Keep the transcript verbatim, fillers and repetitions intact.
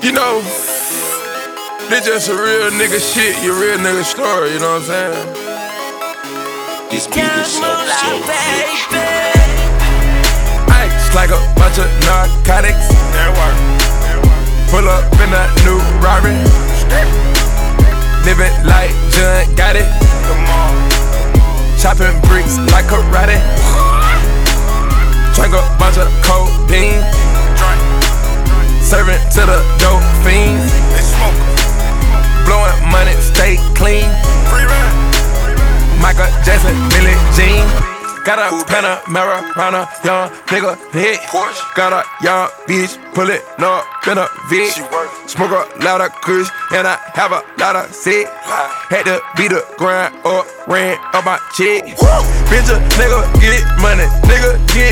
You know, this just a real nigga shit, your real nigga story, you know what I'm saying? This beat is so, so Ice like a bunch of narcotics. Pull up in a new Rari. Living like John got it. Chopping bricks like karate. Drink a bunch of codeine. Serving to the dope fiends. Blowing money, stay clean. Michael Jackson, Billie Jean. Got a Panamera, round a young nigga hit. Got a young bitch, pull it up in a Vic. Smoke a lot of kush, and I have a lot of sick. Had to beat the grind or ran up my check. Bitch, a nigga get money, nigga get